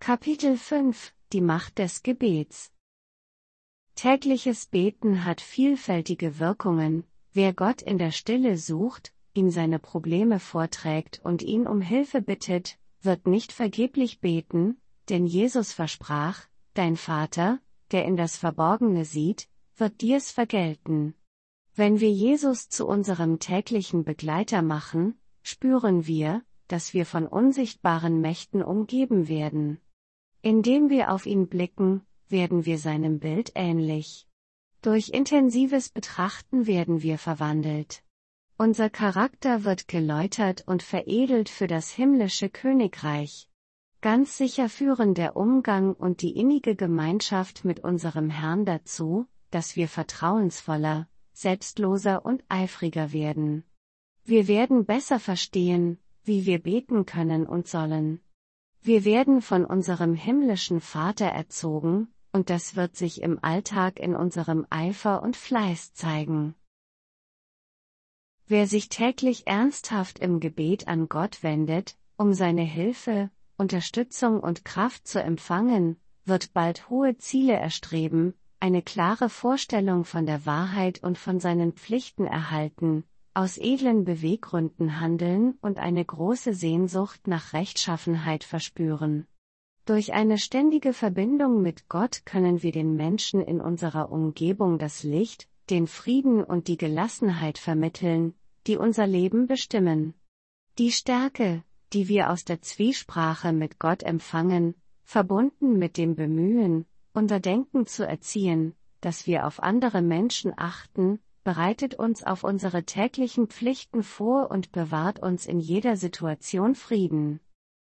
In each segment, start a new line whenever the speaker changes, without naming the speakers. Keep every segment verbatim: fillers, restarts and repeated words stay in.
Kapitel fünf – Die Macht des Gebets. Tägliches Beten hat vielfältige Wirkungen. Wer Gott in der Stille sucht, ihm seine Probleme vorträgt und ihn um Hilfe bittet, wird nicht vergeblich beten, denn Jesus versprach, dein Vater, der in das Verborgene sieht, wird dir's vergelten. Wenn wir Jesus zu unserem täglichen Begleiter machen, spüren wir, dass wir von unsichtbaren Mächten umgeben werden. Indem wir auf ihn blicken, werden wir seinem Bild ähnlich. Durch intensives Betrachten werden wir verwandelt. Unser Charakter wird geläutert und veredelt für das himmlische Königreich. Ganz sicher führen der Umgang und die innige Gemeinschaft mit unserem Herrn dazu, dass wir vertrauensvoller, selbstloser und eifriger werden. Wir werden besser verstehen, wie wir beten können und sollen. Wir werden von unserem himmlischen Vater erzogen, und das wird sich im Alltag in unserem Eifer und Fleiß zeigen. Wer sich täglich ernsthaft im Gebet an Gott wendet, um seine Hilfe, Unterstützung und Kraft zu empfangen, wird bald hohe Ziele erstreben, eine klare Vorstellung von der Wahrheit und von seinen Pflichten erhalten, aus edlen Beweggründen handeln und eine große Sehnsucht nach Rechtschaffenheit verspüren. Durch eine ständige Verbindung mit Gott können wir den Menschen in unserer Umgebung das Licht, den Frieden und die Gelassenheit vermitteln, die unser Leben bestimmen. Die Stärke, die wir aus der Zwiesprache mit Gott empfangen, verbunden mit dem Bemühen, unser Denken zu erziehen, dass wir auf andere Menschen achten, bereitet uns auf unsere täglichen Pflichten vor und bewahrt uns in jeder Situation Frieden.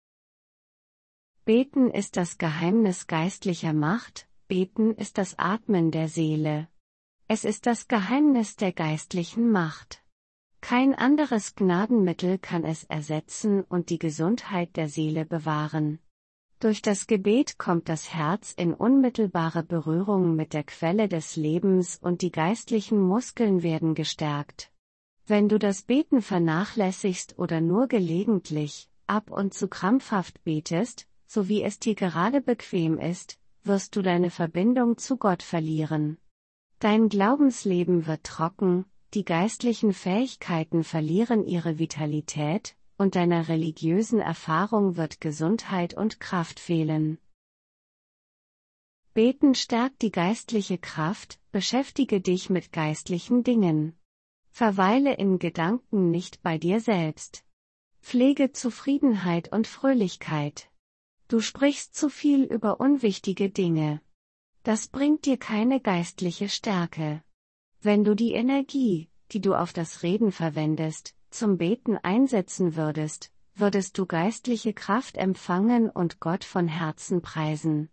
Beten ist das Geheimnis geistlicher Macht, Beten ist das Atmen der Seele. Es ist das Geheimnis der geistlichen Macht. Kein anderes Gnadenmittel kann es ersetzen und die Gesundheit der Seele bewahren. Durch das Gebet kommt das Herz in unmittelbare Berührung mit der Quelle des Lebens und die geistlichen Muskeln werden gestärkt. Wenn du das Beten vernachlässigst oder nur gelegentlich, ab und zu krampfhaft betest, so wie es dir gerade bequem ist, wirst du deine Verbindung zu Gott verlieren. Dein Glaubensleben wird trocken, die geistlichen Fähigkeiten verlieren ihre Vitalität, und deiner religiösen Erfahrung wird Gesundheit und Kraft fehlen. Beten stärkt die geistliche Kraft, beschäftige dich mit geistlichen Dingen. Verweile in Gedanken nicht bei dir selbst. Pflege Zufriedenheit und Fröhlichkeit. Du sprichst zu viel über unwichtige Dinge. Das bringt dir keine geistliche Stärke. Wenn du die Energie, die du auf das Reden verwendest, zum Beten einsetzen würdest, würdest du geistliche Kraft empfangen und Gott von Herzen preisen.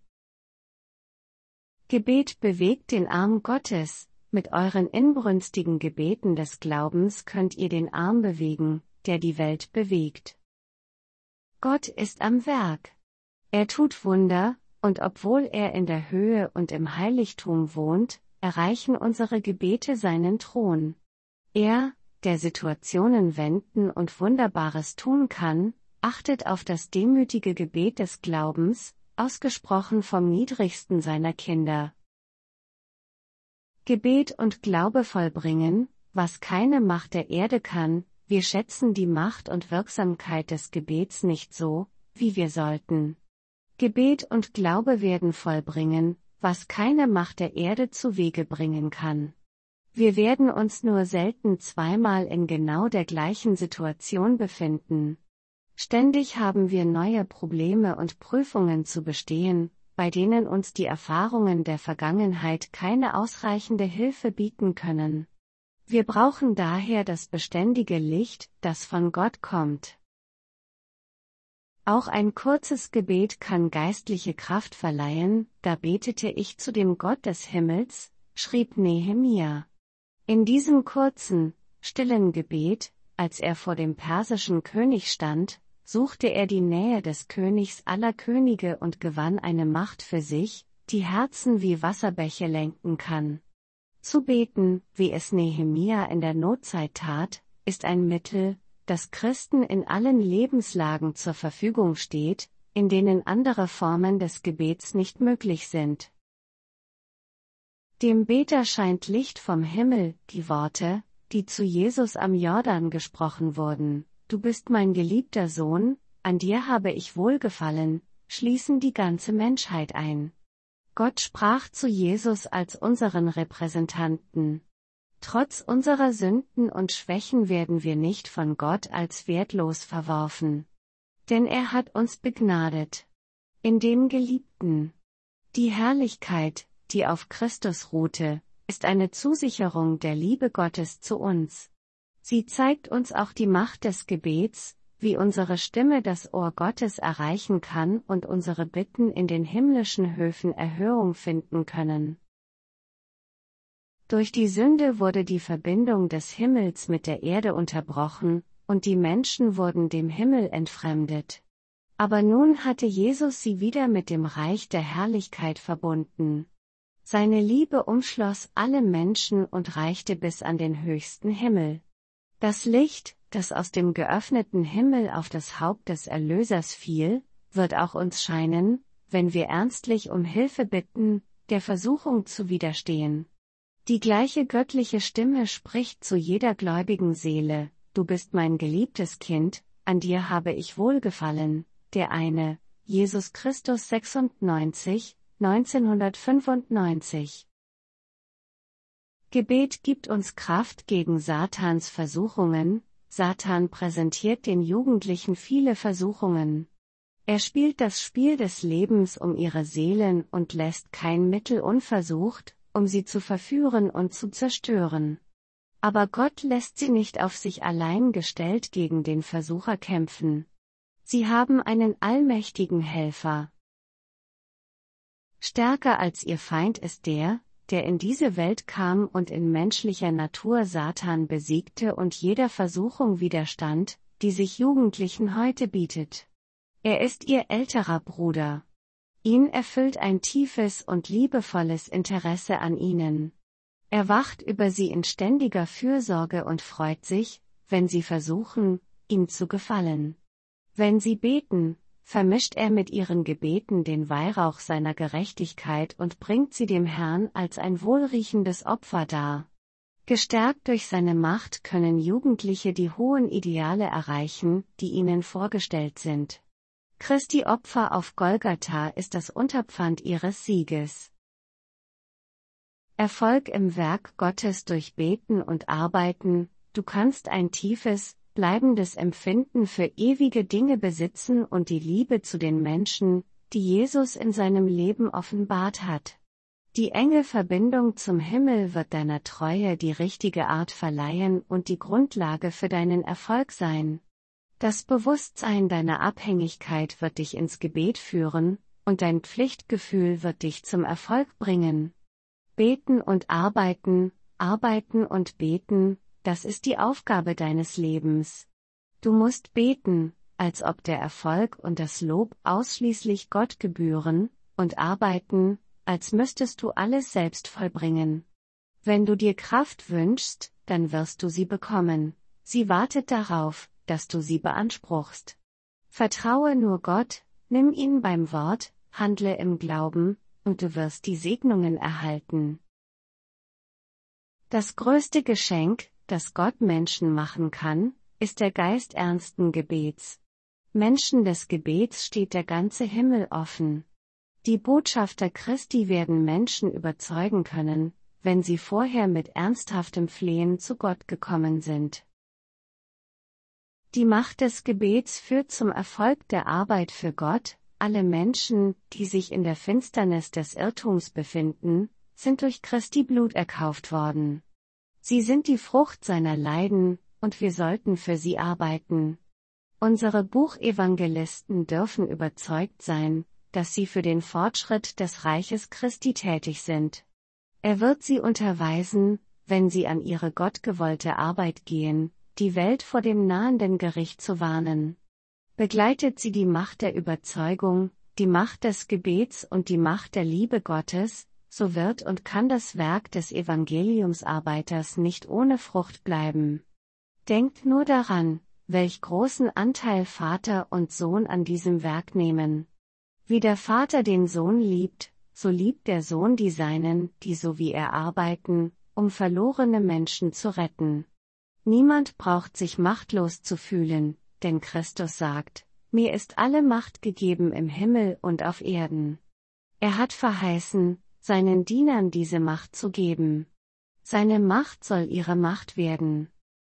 Gebet bewegt den Arm Gottes. Mit euren inbrünstigen Gebeten des Glaubens könnt ihr den Arm bewegen, der die Welt bewegt. Gott ist am Werk. Er tut Wunder, und obwohl er in der Höhe und im Heiligtum wohnt, erreichen unsere Gebete seinen Thron. Er, der Situationen wenden und Wunderbares tun kann, achtet auf das demütige Gebet des Glaubens, ausgesprochen vom niedrigsten seiner Kinder. Gebet und Glaube vollbringen, was keine Macht der Erde kann, wir schätzen die Macht und Wirksamkeit des Gebets nicht so, wie wir sollten. Gebet und Glaube werden vollbringen, was keine Macht der Erde zu Wege bringen kann. Wir werden uns nur selten zweimal in genau der gleichen Situation befinden. Ständig haben wir neue Probleme und Prüfungen zu bestehen, bei denen uns die Erfahrungen der Vergangenheit keine ausreichende Hilfe bieten können. Wir brauchen daher das beständige Licht, das von Gott kommt. Auch ein kurzes Gebet kann geistliche Kraft verleihen, da betete ich zu dem Gott des Himmels, schrieb Nehemia. In diesem kurzen, stillen Gebet, als er vor dem persischen König stand, suchte er die Nähe des Königs aller Könige und gewann eine Macht für sich, die Herzen wie Wasserbäche lenken kann. Zu beten, wie es Nehemia in der Notzeit tat, ist ein Mittel, das Christen in allen Lebenslagen zur Verfügung steht, in denen andere Formen des Gebets nicht möglich sind. Dem Beter scheint Licht vom Himmel, die Worte, die zu Jesus am Jordan gesprochen wurden: Du bist mein geliebter Sohn, an dir habe ich Wohlgefallen, schließen die ganze Menschheit ein. Gott sprach zu Jesus als unseren Repräsentanten. Trotz unserer Sünden und Schwächen werden wir nicht von Gott als wertlos verworfen. Denn er hat uns begnadet. In dem Geliebten. Die Herrlichkeit, die auf Christus ruhte, ist eine Zusicherung der Liebe Gottes zu uns. Sie zeigt uns auch die Macht des Gebets, wie unsere Stimme das Ohr Gottes erreichen kann und unsere Bitten in den himmlischen Höfen Erhörung finden können. Durch die Sünde wurde die Verbindung des Himmels mit der Erde unterbrochen, und die Menschen wurden dem Himmel entfremdet. Aber nun hatte Jesus sie wieder mit dem Reich der Herrlichkeit verbunden. Seine Liebe umschloss alle Menschen und reichte bis an den höchsten Himmel. Das Licht, das aus dem geöffneten Himmel auf das Haupt des Erlösers fiel, wird auch uns scheinen, wenn wir ernstlich um Hilfe bitten, der Versuchung zu widerstehen. Die gleiche göttliche Stimme spricht zu jeder gläubigen Seele: Du bist mein geliebtes Kind, an dir habe ich Wohlgefallen. Der eine, Jesus Christus sechsundneunzig, neunzehnhundertfünfundneunzig. Gebet gibt uns Kraft gegen Satans Versuchungen. Satan präsentiert den Jugendlichen viele Versuchungen. Er spielt das Spiel des Lebens um ihre Seelen und lässt kein Mittel unversucht, um sie zu verführen und zu zerstören. Aber Gott lässt sie nicht auf sich allein gestellt gegen den Versucher kämpfen. Sie haben einen allmächtigen Helfer. Stärker als ihr Feind ist der, der in diese Welt kam und in menschlicher Natur Satan besiegte und jeder Versuchung widerstand, die sich Jugendlichen heute bietet. Er ist ihr älterer Bruder. Ihn erfüllt ein tiefes und liebevolles Interesse an ihnen. Er wacht über sie in ständiger Fürsorge und freut sich, wenn sie versuchen, ihm zu gefallen. Wenn sie beten, vermischt er mit ihren Gebeten den Weihrauch seiner Gerechtigkeit und bringt sie dem Herrn als ein wohlriechendes Opfer dar. Gestärkt durch seine Macht können Jugendliche die hohen Ideale erreichen, die ihnen vorgestellt sind. Christi Opfer auf Golgatha ist das Unterpfand ihres Sieges. Erfolg im Werk Gottes durch Beten und Arbeiten: Du kannst ein tiefes, bleibendes Empfinden für ewige Dinge besitzen und die Liebe zu den Menschen, die Jesus in seinem Leben offenbart hat. Die enge Verbindung zum Himmel wird deiner Treue die richtige Art verleihen und die Grundlage für deinen Erfolg sein. Das Bewusstsein deiner Abhängigkeit wird dich ins Gebet führen, und dein Pflichtgefühl wird dich zum Erfolg bringen. Beten und arbeiten, arbeiten und beten, das ist die Aufgabe deines Lebens. Du musst beten, als ob der Erfolg und das Lob ausschließlich Gott gebühren, und arbeiten, als müsstest du alles selbst vollbringen. Wenn du dir Kraft wünschst, dann wirst du sie bekommen. Sie wartet darauf, dass du sie beanspruchst. Vertraue nur Gott, nimm ihn beim Wort, handle im Glauben, und du wirst die Segnungen erhalten. Das größte Geschenk, das Gott Menschen machen kann, ist der Geist ernsten Gebets. Menschen des Gebets steht der ganze Himmel offen. Die Botschafter Christi werden Menschen überzeugen können, wenn sie vorher mit ernsthaftem Flehen zu Gott gekommen sind. Die Macht des Gebets führt zum Erfolg der Arbeit für Gott. Alle Menschen, die sich in der Finsternis des Irrtums befinden, sind durch Christi Blut erkauft worden. Sie sind die Frucht seiner Leiden, und wir sollten für sie arbeiten. Unsere Buchevangelisten dürfen überzeugt sein, dass sie für den Fortschritt des Reiches Christi tätig sind. Er wird sie unterweisen, wenn sie an ihre gottgewollte Arbeit gehen, die Welt vor dem nahenden Gericht zu warnen. Begleitet sie die Macht der Überzeugung, die Macht des Gebets und die Macht der Liebe Gottes, so wird und kann das Werk des Evangeliumsarbeiters nicht ohne Frucht bleiben. Denkt nur daran, welch großen Anteil Vater und Sohn an diesem Werk nehmen. Wie der Vater den Sohn liebt, so liebt der Sohn die Seinen, die so wie er arbeiten, um verlorene Menschen zu retten. Niemand braucht sich machtlos zu fühlen, denn Christus sagt, mir ist alle Macht gegeben im Himmel und auf Erden. Er hat verheißen, seinen Dienern diese Macht zu geben. Seine Macht soll ihre Macht werden.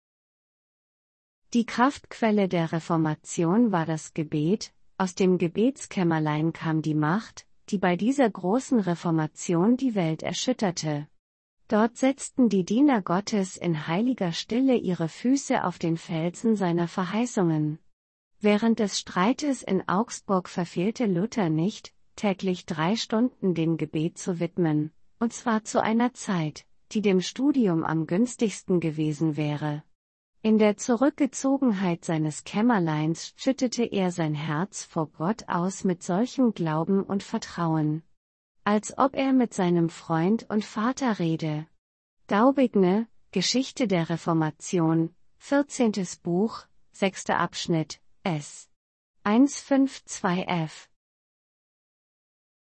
Die Kraftquelle der Reformation war das Gebet, aus dem Gebetskämmerlein kam die Macht, die bei dieser großen Reformation die Welt erschütterte. Dort setzten die Diener Gottes in heiliger Stille ihre Füße auf den Felsen seiner Verheißungen. Während des Streites in Augsburg verfehlte Luther nicht, täglich drei Stunden dem Gebet zu widmen, und zwar zu einer Zeit, die dem Studium am günstigsten gewesen wäre. In der Zurückgezogenheit seines Kämmerleins schüttete er sein Herz vor Gott aus mit solchem Glauben und Vertrauen, als ob er mit seinem Freund und Vater rede. Daubigny, Geschichte der Reformation, vierzehntes Buch, sechster Abschnitt, S. eins fünf zwei f